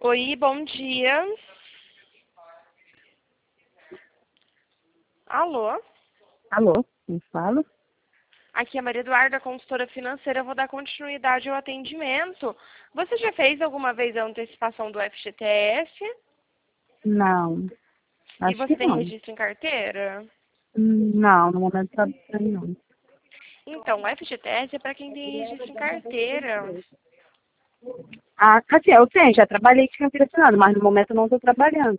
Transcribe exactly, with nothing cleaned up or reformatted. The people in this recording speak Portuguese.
Oi, bom dia. Alô? Alô, quem fala? Aqui é a Maria Eduarda, consultora financeira. Eu vou dar continuidade ao atendimento. Você já fez alguma vez a antecipação do F G T S? Não, E acho você que tem não. registro em carteira? Hum, Não, no momento tá bem, não. Então, o F G T S é para quem tem registro em carteira. Ah, assim, eu tenho, já trabalhei de carteira assinada, mas no momento eu não estou trabalhando.